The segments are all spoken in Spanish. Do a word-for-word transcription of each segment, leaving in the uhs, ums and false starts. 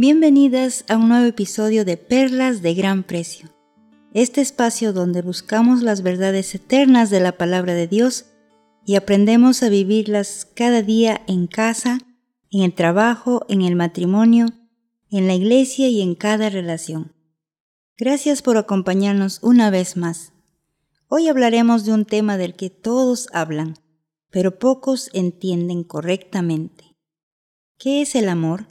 Bienvenidas a un nuevo episodio de Perlas de Gran Precio, este espacio donde buscamos las verdades eternas de la palabra de Dios y aprendemos a vivirlas cada día en casa, en el trabajo, en el matrimonio, en la iglesia y en cada relación. Gracias por acompañarnos una vez más. Hoy hablaremos de un tema del que todos hablan, pero pocos entienden correctamente. ¿Qué es el amor?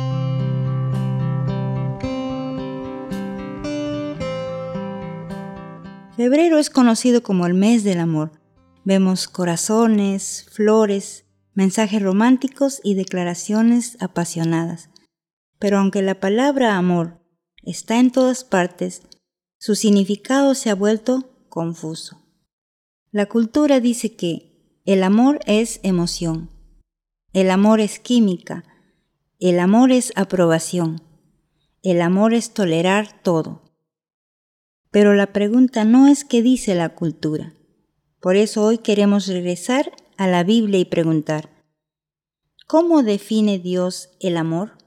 Febrero es conocido como el mes del amor. Vemos corazones, flores, mensajes románticos y declaraciones apasionadas. Pero aunque la palabra amor está en todas partes, su significado se ha vuelto confuso. La cultura dice que el amor es emoción, el amor es química, el amor es aprobación, el amor es tolerar todo. Pero la pregunta no es qué dice la cultura. Por eso hoy queremos regresar a la Biblia y preguntar, ¿cómo define Dios el amor?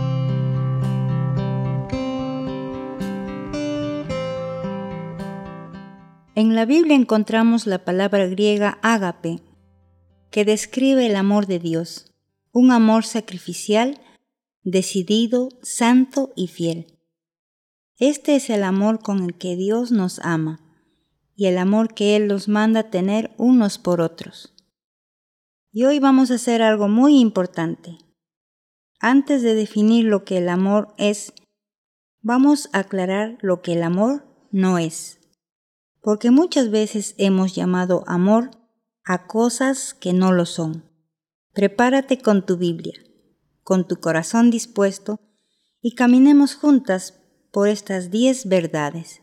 En la Biblia encontramos la palabra griega ágape, que describe el amor de Dios, un amor sacrificial, decidido, santo y fiel. Este es el amor con el que Dios nos ama y el amor que Él nos manda tener unos por otros. Y hoy vamos a hacer algo muy importante. Antes de definir lo que el amor es, vamos a aclarar lo que el amor no es. Porque muchas veces hemos llamado amor a cosas que no lo son. Prepárate con tu Biblia, con tu corazón dispuesto y caminemos juntas por estas diez verdades.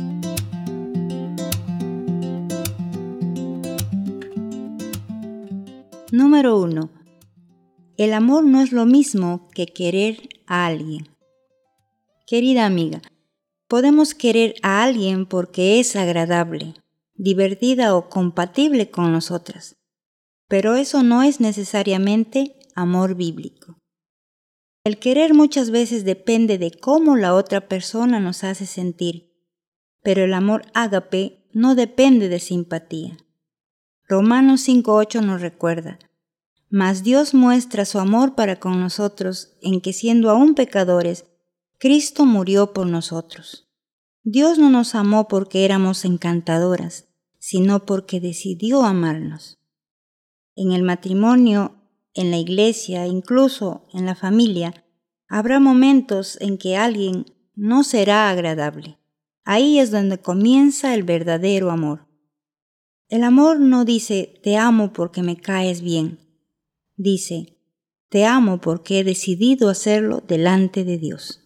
Número uno. El amor no es lo mismo que querer a alguien. Querida amiga, podemos querer a alguien porque es agradable, divertida o compatible con nosotras, pero eso no es necesariamente amor bíblico. El querer muchas veces depende de cómo la otra persona nos hace sentir, pero el amor ágape no depende de simpatía. Romanos cinco ocho nos recuerda, mas Dios muestra su amor para con nosotros en que siendo aún pecadores, Cristo murió por nosotros. Dios no nos amó porque éramos encantadoras, sino porque decidió amarnos. En el matrimonio, en la iglesia, incluso en la familia, habrá momentos en que alguien no será agradable. Ahí es donde comienza el verdadero amor. El amor no dice, te amo porque me caes bien. Dice, te amo porque he decidido hacerlo delante de Dios.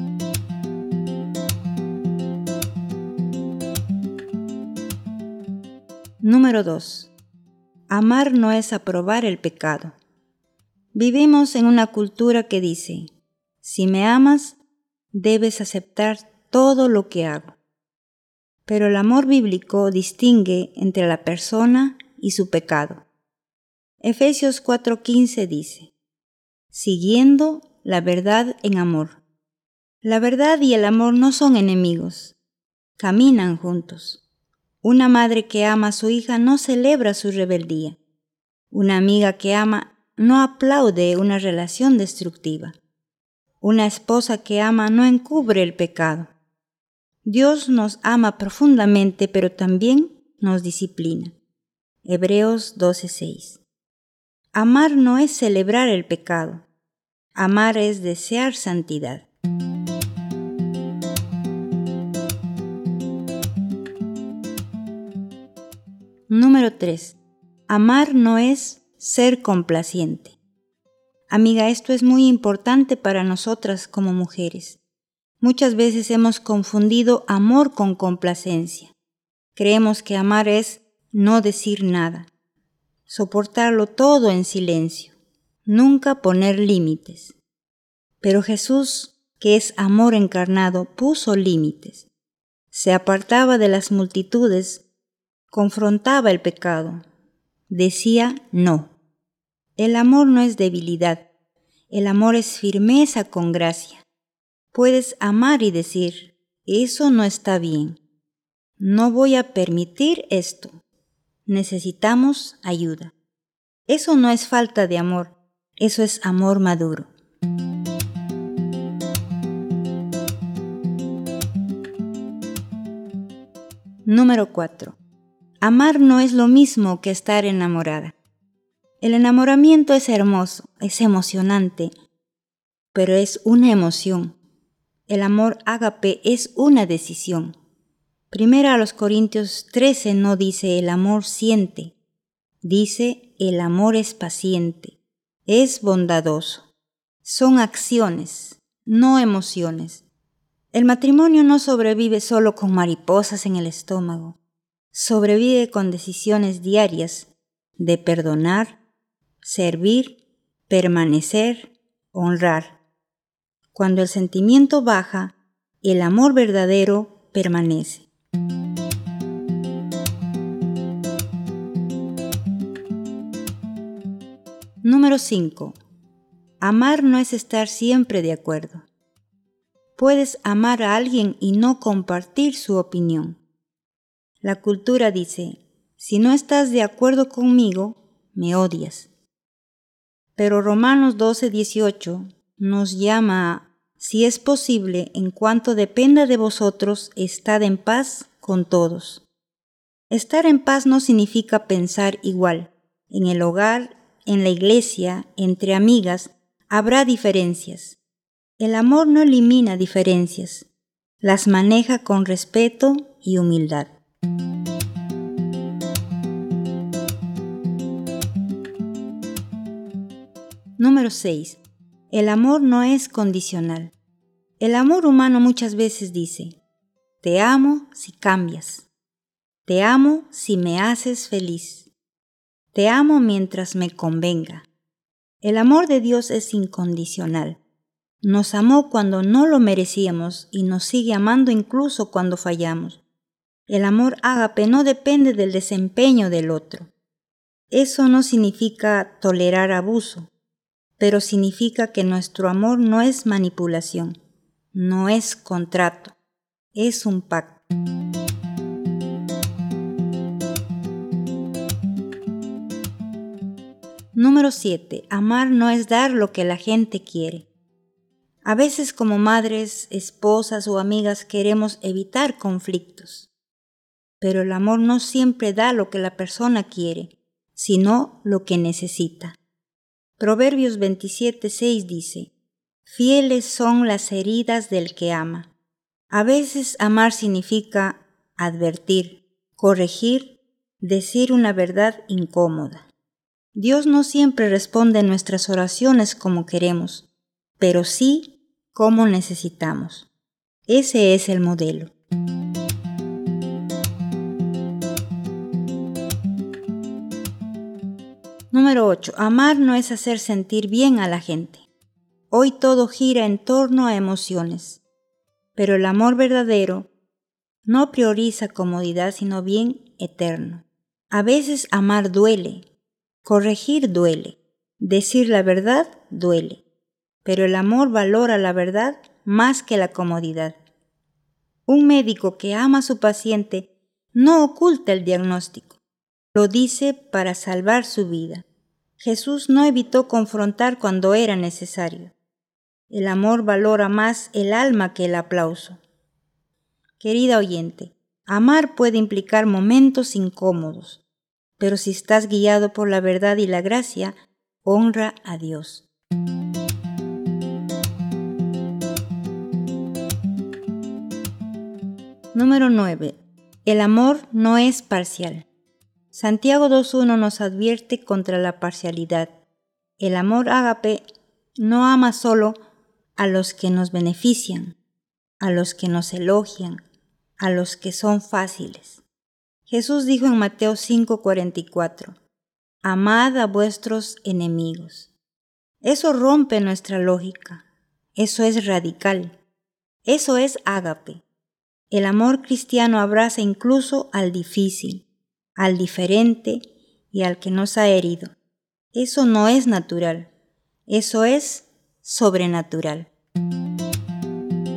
Número dos. Amar no es aprobar el pecado. Vivimos en una cultura que dice, si me amas, debes aceptar todo lo que hago. Pero el amor bíblico distingue entre la persona y su pecado. Efesios cuatro quince dice, siguiendo la verdad en amor. La verdad y el amor no son enemigos, caminan juntos. Una madre que ama a su hija no celebra su rebeldía. Una amiga que ama no aplaude una relación destructiva. Una esposa que ama no encubre el pecado. Dios nos ama profundamente, pero también nos disciplina. Hebreos doce seis. Amar no es celebrar el pecado. Amar es desear santidad. Número tres. Amar no es ser complaciente. Amiga, esto es muy importante para nosotras como mujeres. Muchas veces hemos confundido amor con complacencia. Creemos que amar es no decir nada, soportarlo todo en silencio, nunca poner límites. Pero Jesús, que es amor encarnado, puso límites. Se apartaba de las multitudes, confrontaba el pecado, decía no. El amor no es debilidad, el amor es firmeza con gracia. Puedes amar y decir, eso no está bien. No voy a permitir esto. Necesitamos ayuda. Eso no es falta de amor, eso es amor maduro. Número cuatro. Amar no es lo mismo que estar enamorada. El enamoramiento es hermoso, es emocionante, pero es una emoción. El amor ágape es una decisión. Primera a los Corintios trece no dice el amor siente, dice el amor es paciente, es bondadoso. Son acciones, no emociones. El matrimonio no sobrevive solo con mariposas en el estómago, sobrevive con decisiones diarias de perdonar, servir, permanecer, honrar. Cuando el sentimiento baja, el amor verdadero permanece. Número cinco. Amar no es estar siempre de acuerdo. Puedes amar a alguien y no compartir su opinión. La cultura dice, si no estás de acuerdo conmigo, me odias. Pero Romanos doce dieciocho nos llama a, si es posible, en cuanto dependa de vosotros, estad en paz con todos. Estar en paz no significa pensar igual. En el hogar, en la iglesia, entre amigas, habrá diferencias. El amor no elimina diferencias, las maneja con respeto y humildad. Número seis. El amor no es condicional. El amor humano muchas veces dice, te amo si cambias, te amo si me haces feliz, te amo mientras me convenga. El amor de Dios es incondicional. Nos amó cuando no lo merecíamos y nos sigue amando incluso cuando fallamos. El amor ágape no depende del desempeño del otro. Eso no significa tolerar abuso, pero significa que nuestro amor no es manipulación, no es contrato, es un pacto. Número siete. Amar no es dar lo que la gente quiere. A veces como madres, esposas o amigas queremos evitar conflictos, pero el amor no siempre da lo que la persona quiere, sino lo que necesita. Proverbios veintisiete seis dice, fieles son las heridas del que ama. A veces amar significa advertir, corregir, decir una verdad incómoda. Dios no siempre responde a nuestras oraciones como queremos, pero sí como necesitamos. Ese es el modelo. Número ocho. Amar no es hacer sentir bien a la gente. Hoy todo gira en torno a emociones, pero el amor verdadero no prioriza comodidad sino bien eterno. A veces amar duele, corregir duele, decir la verdad duele, pero el amor valora la verdad más que la comodidad. Un médico que ama a su paciente no oculta el diagnóstico, lo dice para salvar su vida. Jesús no evitó confrontar cuando era necesario. El amor valora más el alma que el aplauso. Querida oyente, amar puede implicar momentos incómodos, pero si estás guiado por la verdad y la gracia, honra a Dios. Número nueve. El amor no es parcial. Santiago dos uno nos advierte contra la parcialidad. El amor ágape no ama solo a los que nos benefician, a los que nos elogian, a los que son fáciles. Jesús dijo en Mateo cinco cuarenta y cuatro, amad a vuestros enemigos. Eso rompe nuestra lógica, eso es radical, eso es ágape. El amor cristiano abraza incluso al difícil, al diferente y al que nos ha herido. Eso no es natural, eso es sobrenatural.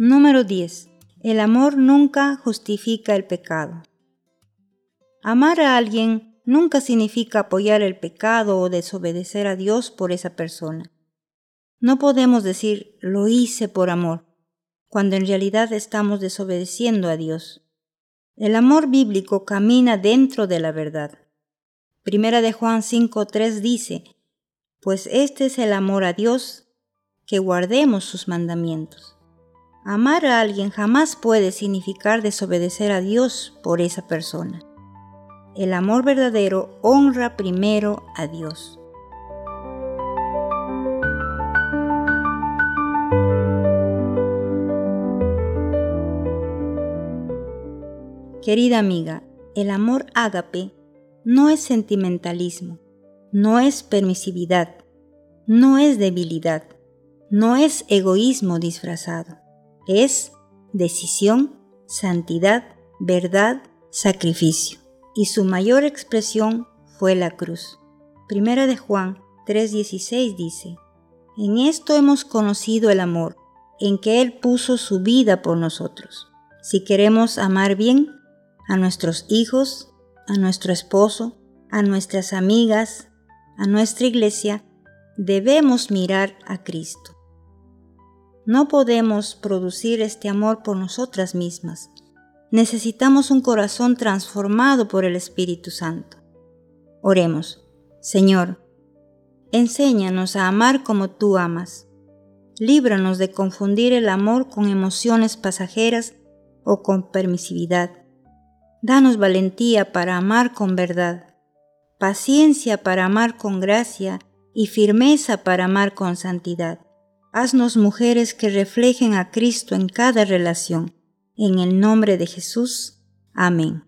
Número diez. El amor nunca justifica el pecado. Amar a alguien nunca significa apoyar el pecado o desobedecer a Dios por esa persona. No podemos decir lo hice por amor, cuando en realidad estamos desobedeciendo a Dios. El amor bíblico camina dentro de la verdad. Primera de Juan cinco tres dice, pues este es el amor a Dios, que guardemos sus mandamientos. Amar a alguien jamás puede significar desobedecer a Dios por esa persona. El amor verdadero honra primero a Dios. Querida amiga, el amor ágape no es sentimentalismo, no es permisividad, no es debilidad, no es egoísmo disfrazado, es decisión, santidad, verdad, sacrificio. Y su mayor expresión fue la cruz. Primera de Juan tres dieciséis dice, en esto hemos conocido el amor, en que Él puso su vida por nosotros. Si queremos amar bien a nuestros hijos, a nuestro esposo, a nuestras amigas, a nuestra iglesia, debemos mirar a Cristo. No podemos producir este amor por nosotras mismas. Necesitamos un corazón transformado por el Espíritu Santo. Oremos. Señor, enséñanos a amar como tú amas. Líbranos de confundir el amor con emociones pasajeras o con permisividad. Danos valentía para amar con verdad, paciencia para amar con gracia y firmeza para amar con santidad. Haznos mujeres que reflejen a Cristo en cada relación. En el nombre de Jesús. Amén.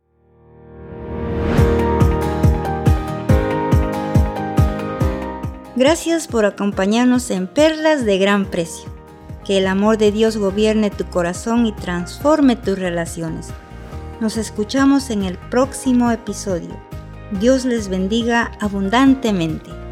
Gracias por acompañarnos en Perlas de Gran Precio. Que el amor de Dios gobierne tu corazón y transforme tus relaciones. Nos escuchamos en el próximo episodio. Dios les bendiga abundantemente.